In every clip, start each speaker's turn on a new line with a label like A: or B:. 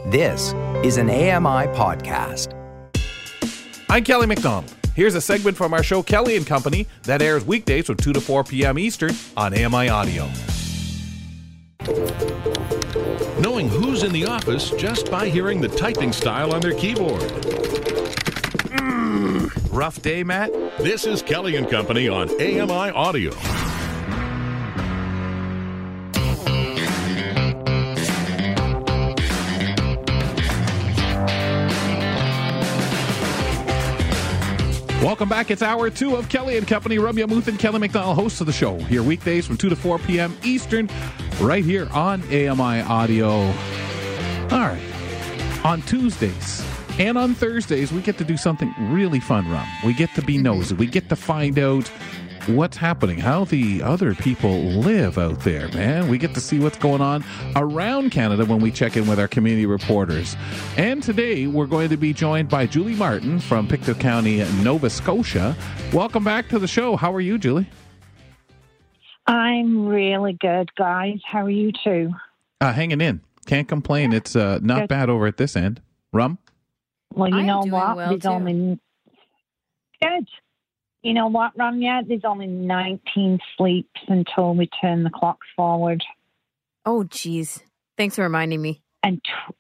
A: This is an AMI podcast.
B: I'm Kelly McDonald. Here's a segment from our show Kelly and Company that airs weekdays from 2 to 4 p.m. Eastern on AMI Audio.
C: Knowing who's in the office just by hearing the typing style on their keyboard.
B: Rough day, Matt?
C: This is Kelly and Company on AMI Audio.
B: Welcome back. It's hour 2 of Kelly and Company. Ramya Muth and Kelly McDonald, hosts of the show. Here weekdays from 2 to 4 p.m. Eastern, right here on AMI Audio. All right. On Tuesdays and on Thursdays, we get to do something really fun, Ram. We get to be nosy. We get to find out what's happening, how the other people live out there, man. We get to see what's going on around Canada when we check in with our community reporters. And today, we're going to be joined by Julie Martin from Pictou County, Nova Scotia. Welcome back to the show. How are you, Julie?
D: I'm really good, guys. How are you two?
B: Hanging in. Can't complain. It's not bad over at this end. Rum?
D: Well, you know
E: doing
D: what?
E: well,
D: There's
E: too.
D: only... Good. You know what, Ramya? There's only 19 sleeps until we turn the clocks forward.
E: Oh, geez. Thanks for reminding me.
D: And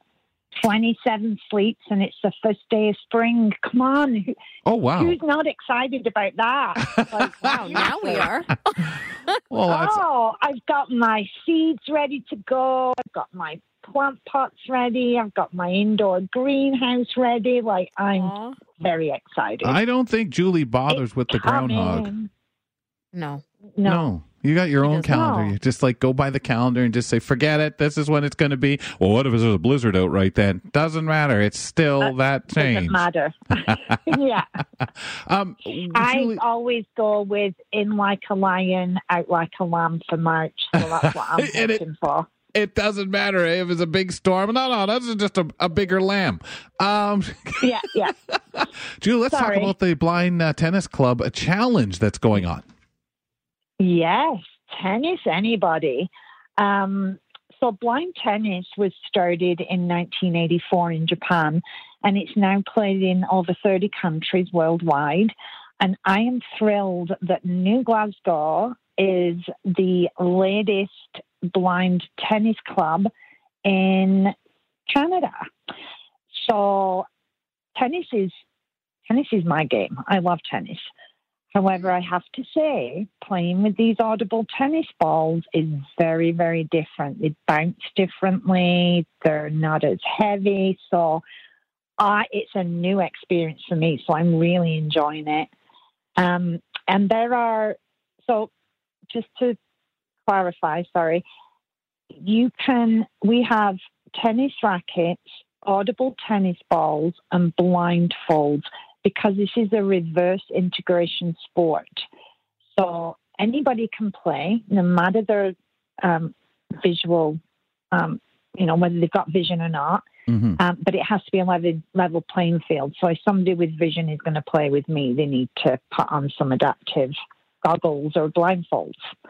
D: 27 sleeps, and it's the first day of spring. Come on.
B: Oh, wow.
D: Who's not excited about that? Like,
E: Wow, now we are.
B: Well, that's...
D: I've got my seeds ready to go. I've got my plant pots ready. I've got my indoor greenhouse ready. Like, I'm
E: Aw.
D: very excited.
B: I don't think Julie bothers with the groundhog.
D: Coming.
E: No.
D: No.
B: You got your
E: She
B: own
E: doesn't.
B: calendar.
D: No.
B: You just go by the calendar and just say, forget it. This is when it's going to be. Well, what if there's a blizzard out right then? Doesn't matter. It's still that change.
D: Doesn't matter. Yeah.
B: Julie,
D: I always go with in like a lion, out like a lamb for March. So that's what I'm
B: And
D: hoping for.
B: it doesn't matter if it's a big storm. No, that's just a bigger lamb.
D: Yeah.
B: Julie, let's
D: Sorry.
B: talk about the Blind Tennis Club challenge that's going on.
D: Yes, tennis, anybody. So blind tennis was started in 1984 in Japan, and it's now played in over 30 countries worldwide. And I am thrilled that New Glasgow is the latest blind tennis club in Canada. So tennis is my game. I love tennis. However, I have to say, playing with these audible tennis balls is very, very different. They bounce differently. They're not as heavy. So it's a new experience for me. So I'm really enjoying it. And so just to clarify, we have tennis rackets, audible tennis balls, and blindfolds, because this is a reverse integration sport. So anybody can play, no matter their visual, whether they've got vision or not, but it has to be a level playing field. So if somebody with vision is going to play with me, they need to put on some adaptive goggles or blindfolds.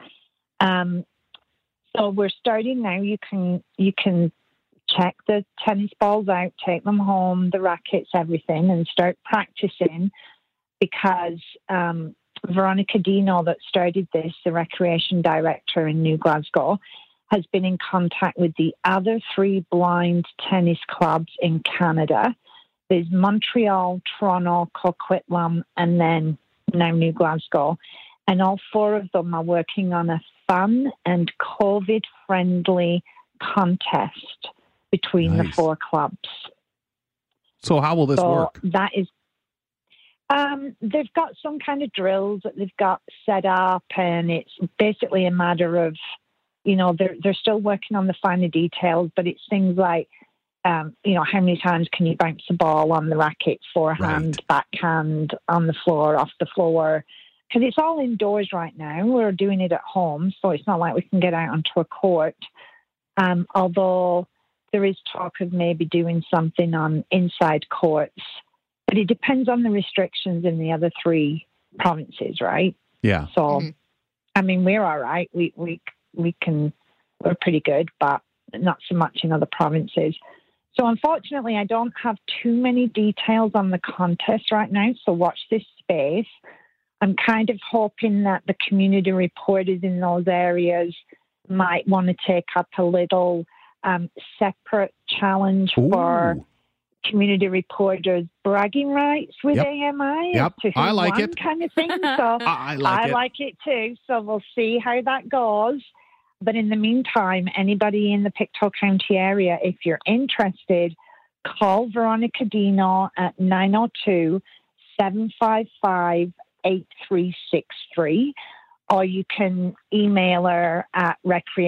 D: So we're starting now. You can check the tennis balls out, take them home, the rackets, everything, and start practicing, because Veronica Dino, that started this, the recreation director in New Glasgow, has been in contact with the other 3 blind tennis clubs in Canada. There's Montreal, Toronto, Coquitlam, and then now New Glasgow. And all 4 of them are working on a fun and COVID-friendly contest between the
B: Nice.
D: 4 clubs.
B: So how will this work?
D: That is, they've got some kind of drills that they've got set up, and it's basically a matter of, they're still working on the finer details, but it's things like, how many times can you bounce the ball on the racket, forehand, backhand, on the floor, off the floor? Because it's all indoors right now. We're doing it at home, so it's not like we can get out onto a court. Although there is talk of maybe doing something on inside courts. But it depends on the restrictions in the other 3 provinces, right?
B: Yeah.
D: So, I mean, we're all right. We're pretty good, but not so much in other provinces. So unfortunately, I don't have too many details on the contest right now, so watch this space. I'm kind of hoping that the community reporters in those areas might want to take up a little separate challenge for community reporters' bragging rights with AMI.
B: Yep,
D: To who
B: I like
D: won
B: it.
D: kind of thing. So
B: I
D: like it too. So we'll see how that goes. But in the meantime, anybody in the Pictou County area, if you're interested, call Veronica Dino at 902-755-8363, or you can email her at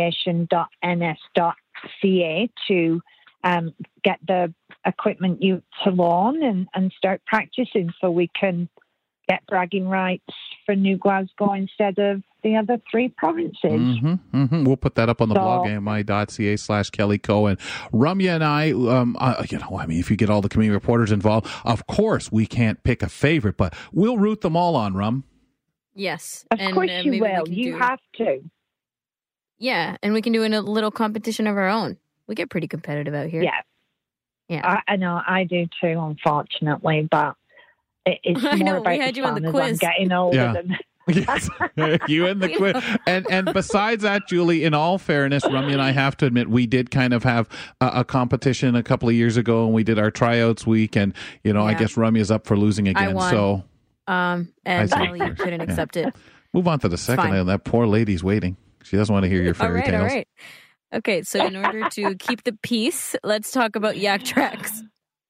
D: recreation.ns.ca to get the equipment you to loan and start practicing so we can get bragging rights for New Glasgow instead of the other three provinces.
B: We'll put that up on the blog, ami.ca/Kelly Coe. And Ramya and I, if you get all the community reporters involved, of course we can't pick a favorite, but we'll root them all on, Rum.
E: Yes.
D: Of course you will. You have to.
E: Yeah, and we can do a little competition of our own. We get pretty competitive out here.
D: Yeah. I know, I do too, unfortunately, but it's more about
E: we had
D: the
E: you on
D: fun
E: the
D: as
E: quiz.
D: I'm getting older than...
B: Yes, you and the quiz. And besides that, Julie, in all fairness, Rummy and I have to admit, we did kind of have a competition a couple of years ago, and we did our tryouts week, and, I guess Rummy is up for losing again.
E: I won.
B: So,
E: and Kelly couldn't accept it.
B: Move on to the second item. That poor lady's waiting. She doesn't want to hear your fairy tales.
E: All right. Okay, so in order to keep the peace, let's talk about Yak Tracks.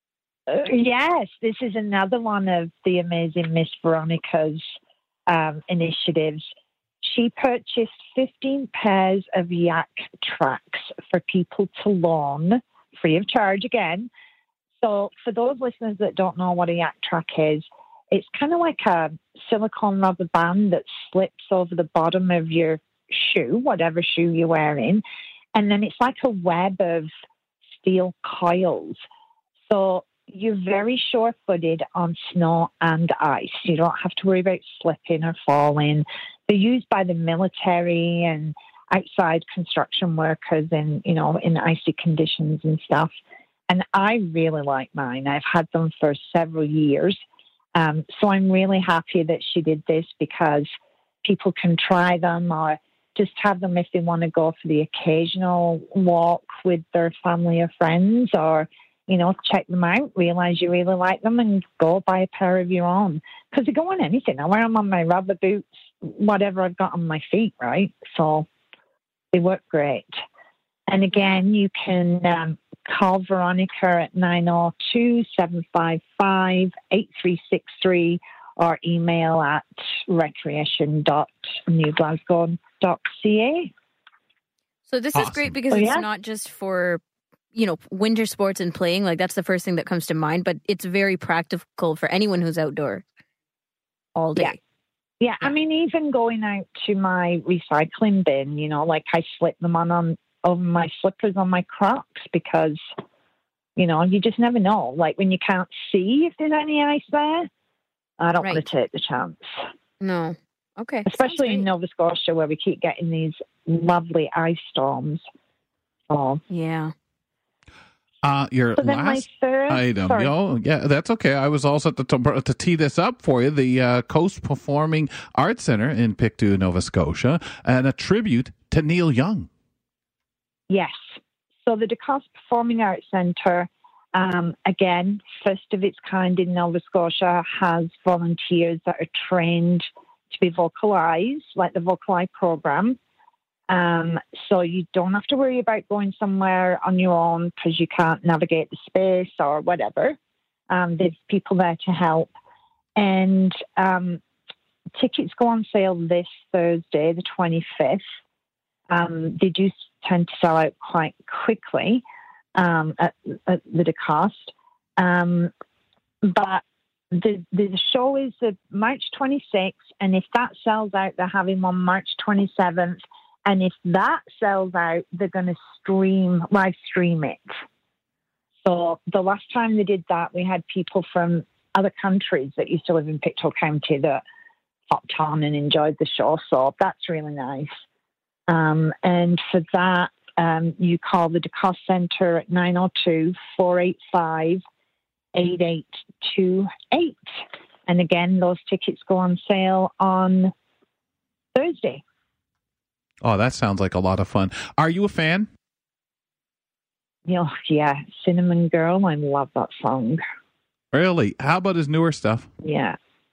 D: Yes, this is another one of the amazing Miss Veronica's initiatives. She purchased 15 pairs of Yak Tracks for people to loan, free of charge again. So for those listeners that don't know what a Yak Track is, it's kind of like a silicone rubber band that slips over the bottom of your shoe, whatever shoe you're wearing. And then it's like a web of steel coils. So you're very sure-footed on snow and ice. You don't have to worry about slipping or falling. They're used by the military and outside construction workers in icy conditions and stuff. And I really like mine. I've had them for several years. So I'm really happy that she did this because people can try them or just have them if they want to go for the occasional walk with their family or friends, or, check them out, realize you really like them, and go buy a pair of your own. Because they go on anything. I wear them on my rubber boots, whatever I've got on my feet, right? So they work great. And again, you can call Veronica at 902-755-8363 or email at recreation.newglasgow.ca.
E: So this is great because it's not just for, winter sports and playing. Like, that's the first thing that comes to mind, but it's very practical for anyone who's outdoor all day.
D: Yeah. I mean, even going out to my recycling bin, like I slip them on over my slippers on my Crocs because, you just never know. Like when you can't see if there's any ice there, I don't want to take the chance.
E: No. Okay.
D: Especially in Nova Scotia where we keep getting these lovely ice storms. Oh.
E: Yeah.
B: Your last item. That's okay. I was all set to tee this up for you. The Coast Performing Arts Centre in Pictou, Nova Scotia, and a tribute to Neil Young.
D: Yes. So the Coast Performing Arts Centre, again, first of its kind in Nova Scotia, has volunteers that are trained to be vocalised, like the Vocalise program. So you don't have to worry about going somewhere on your own because you can't navigate the space or whatever. There's people there to help. And tickets go on sale this Thursday, the 25th. They do tend to sell out quite quickly at the cost. But the show is March 26th, and if that sells out, they're having one March 27th. And if that sells out, they're going to live stream it. So the last time they did that, we had people from other countries that used to live in Pictou County that popped on and enjoyed the show. So that's really nice. And for that, you call the DeCoste Centre at 902-485-8828. And again, those tickets go on sale on Thursday.
B: Oh, that sounds like a lot of fun. Are you a fan?
D: Yeah, Cinnamon Girl. I love that song.
B: Really? How about his newer stuff?
D: Yeah.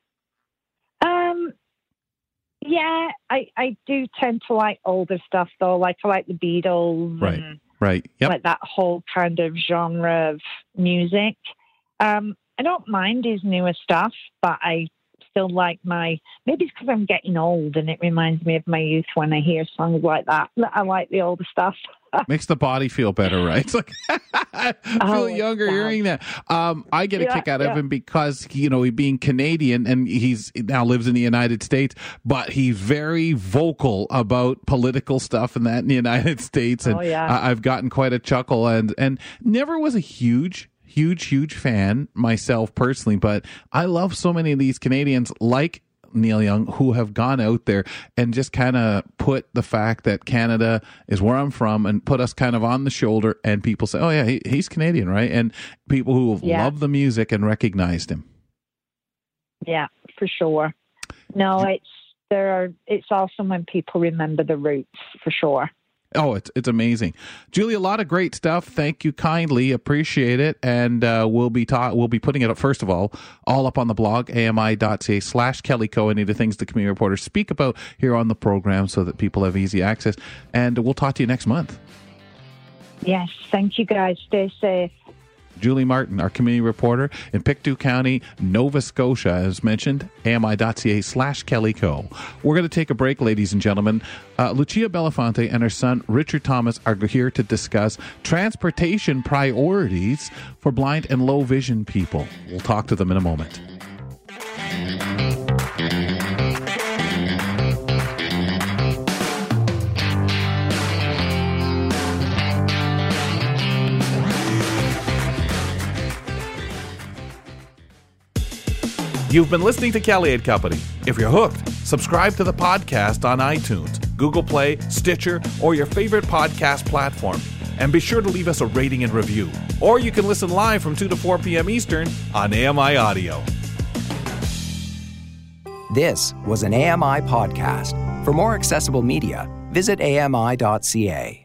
D: Yeah, I do tend to like older stuff, though. Like, I like the Beatles.
B: Right. Yep.
D: Like that whole kind of genre of music. I don't mind his newer stuff, but I still like maybe it's because I'm getting old and it reminds me of my youth when I hear songs like that. I like the older stuff.
B: Makes the body feel better, right? It's like, I feel younger hearing that. I get a kick out of him because, he being Canadian and he's now lives in the United States, but he's very vocal about political stuff and that in the United States. And I've gotten quite a chuckle and never was a huge fan myself personally, but I love so many of these Canadians like Neil Young who have gone out there and just kind of put the fact that Canada is where I'm from and put us kind of on the shoulder, and people say, oh yeah, he's Canadian, right? And people who have loved the music and recognized him. Yeah,
D: for sure. No, it's awesome when people remember the roots, for sure.
B: Oh, it's amazing. Julie, a lot of great stuff. Thank you kindly. Appreciate it. And we'll be putting it up, first of all up on the blog, ami.ca/KellyCo, any of the things the community reporters speak about here on the program so that people have easy access. And we'll talk to you next month.
D: Yes. Thank you, guys. Stay safe.
B: Julie Martin, our community reporter in Pictou County, Nova Scotia, as mentioned, ami.ca/KellyCo. We're going to take a break, ladies and gentlemen. Lucia Belafonte and her son, Richard Thomas, are here to discuss transportation priorities for blind and low vision people. We'll talk to them in a moment. You've been listening to Kelly and Company. If you're hooked, subscribe to the podcast on iTunes, Google Play, Stitcher, or your favorite podcast platform. And be sure to leave us a rating and review. Or you can listen live from 2 to 4 p.m. Eastern on AMI Audio.
A: This was an AMI podcast. For more accessible media, visit ami.ca.